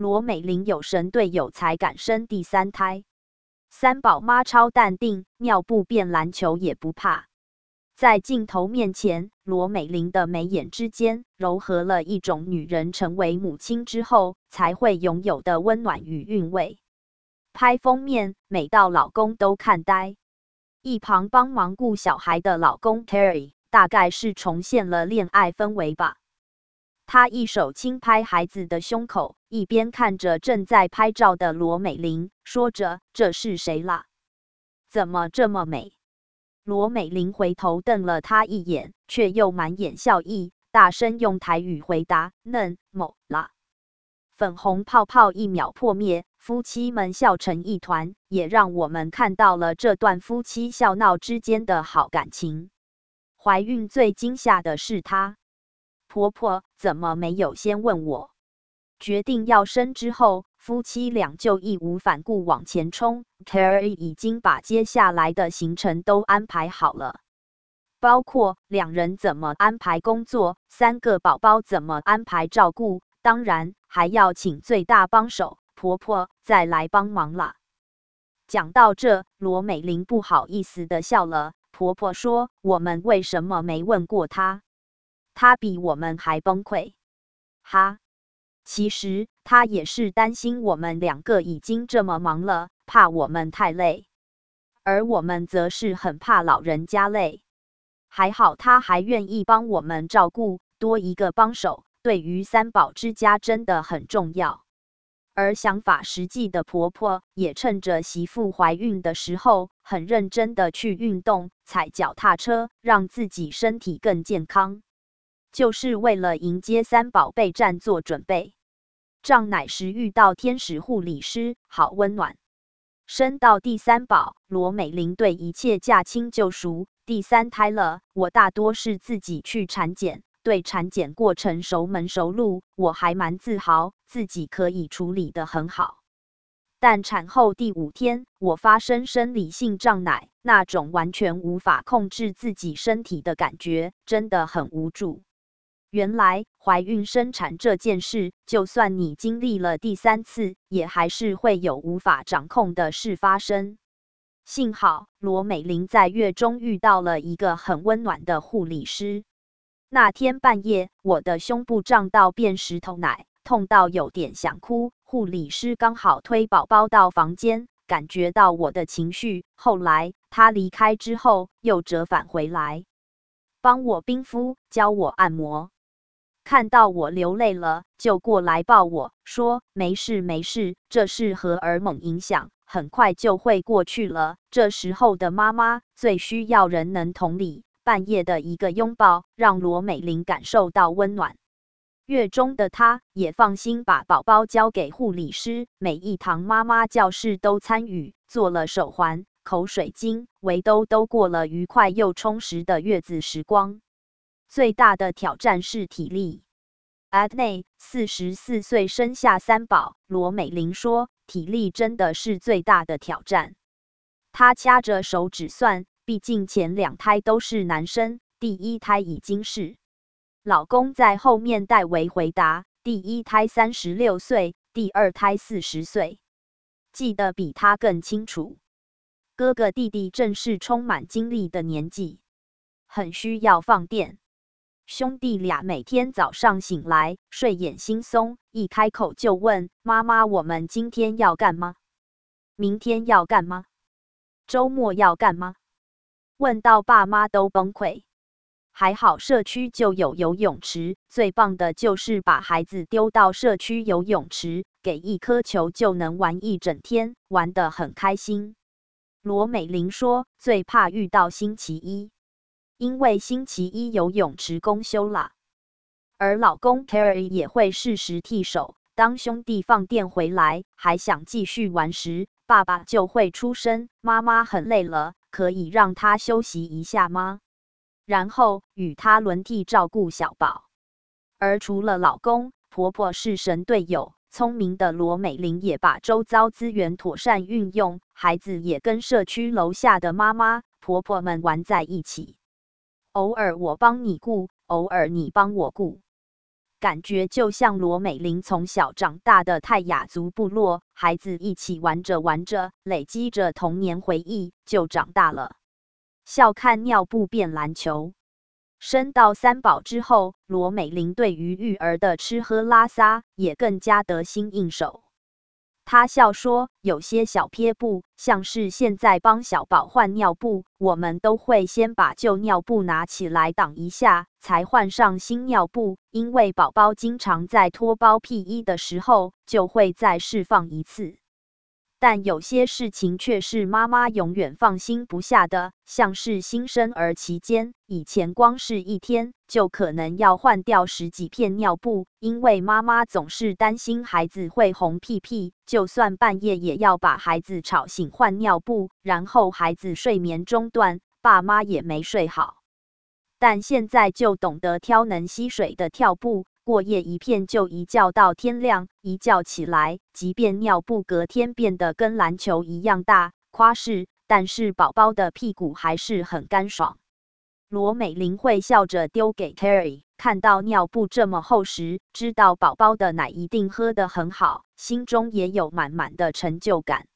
罗美玲有神队友才敢生第3胎。三宝妈超淡定，尿布变篮球也不怕。在镜头面前，罗美玲的眉眼之间糅合了一种女人成为母亲之后才会拥有的温暖与韵味。拍封面，美到老公都看呆。一旁帮忙顾小孩的老公 Terry， 大概是重现了恋爱氛围吧。他一手轻拍孩子的胸口，一边看着正在拍照的罗美玲，说着：“这是谁啦？怎么这么美？”罗美玲回头瞪了他一眼，却又满眼笑意，大声用台语回答：“嫩某啦。”粉红泡泡一秒破灭，夫妻们笑成一团，也让我们看到了这段夫妻笑闹之间的好感情。怀孕最惊吓的是她。婆婆怎么没有先问我？决定要生之后，夫妻俩就义无反顾往前冲。Terry 已经把接下来的行程都安排好了，包括两人怎么安排工作，3个宝宝怎么安排照顾，当然还要请最大帮手婆婆再来帮忙啦。讲到这，罗美玲不好意思的笑了。婆婆说：“我们为什么没问过她？她比我们还崩溃。”哈，其实她也是担心我们2个已经这么忙了，怕我们太累，而我们则是很怕老人家累。还好她还愿意帮我们照顾，多一个帮手，对于3宝之家真的很重要。而想法实际的婆婆也趁着媳妇怀孕的时候，很认真的去运动，踩脚踏车，让自己身体更健康，就是为了迎接3宝备战做准备。胀奶时遇到天使护理师，好温暖。生到第3宝，罗美玲对一切驾轻就熟。第3胎了，我大多是自己去产检，对产检过程熟门熟路，我还蛮自豪，自己可以处理得很好。但产后第5天，我发生生理性胀奶，那种完全无法控制自己身体的感觉，真的很无助。原来怀孕生产这件事，就算你经历了第3次，也还是会有无法掌控的事发生。幸好罗美玲在月中遇到了一个很温暖的护理师。那天半夜，我的胸部胀到变石头奶，痛到有点想哭。护理师刚好推宝宝到房间，感觉到我的情绪。后来他离开之后，又折返回来，帮我冰敷，教我按摩。看到我流泪了，就过来抱我，说：“没事没事，这是荷尔蒙影响，很快就会过去了。”这时候的妈妈最需要人能同理。半夜的一个拥抱，让罗美玲感受到温暖。月中的她也放心把宝宝交给护理师，每一堂妈妈教室都参与，做了手环、口水巾、围兜兜，过了愉快又充实的月子时光。最大的挑战是体力。Adney 44岁生下3宝，罗美玲说，体力真的是最大的挑战。她掐着手指算，毕竟前2胎都是男生，第1胎已经是。老公在后面代为回答，第1胎36岁，第2胎40岁，记得比他更清楚。哥哥弟弟正是充满精力的年纪，很需要放电。兄弟俩每天早上醒来，睡眼惺忪，一开口就问妈妈：“我们今天要干嘛？明天要干嘛？周末要干嘛？”问到爸妈都崩溃。还好社区就有游泳池，最棒的就是把孩子丢到社区游泳池，给1颗球就能玩一整天，玩得很开心。罗美玲说，最怕遇到星期一。因为星期一游泳池公休啦，而老公 Terry 也会适时替手。当兄弟放电回来，还想继续玩时，爸爸就会出声：“妈妈很累了，可以让她休息一下吗？”然后与他轮替照顾小宝。而除了老公，婆婆是神队友，聪明的罗美玲也把周遭资源妥善运用，孩子也跟社区楼下的妈妈、婆婆们玩在一起。偶尔我帮你顾，偶尔你帮我顾。 感觉就像罗美玲从小长大的泰雅族部落，孩子一起玩着玩着，累积着童年回忆，就长大了。笑看尿布变篮球。生到三宝之后，罗美玲对于育儿的吃喝拉撒也更加得心应手。她笑说，有些小撇步，像是现在帮小宝换尿布，我们都会先把旧尿布拿起来挡一下，才换上新尿布，因为宝宝经常在脱包屁衣的时候，就会再释放一次。但有些事情却是妈妈永远放心不下的，像是新生儿期间，以前光是一天就可能要换掉10几片尿布，因为妈妈总是担心孩子会红屁屁，就算半夜也要把孩子吵醒换尿布，然后孩子睡眠中断，爸妈也没睡好。但现在就懂得挑能吸水的跳布，过夜一片就一觉到天亮，一觉起来，即便尿布隔天变得跟篮球一样大，夸饰，但是宝宝的屁股还是很干爽。罗美玲会笑着丢给 Terry， 看到尿布这么厚实，知道宝宝的奶一定喝得很好，心中也有满满的成就感。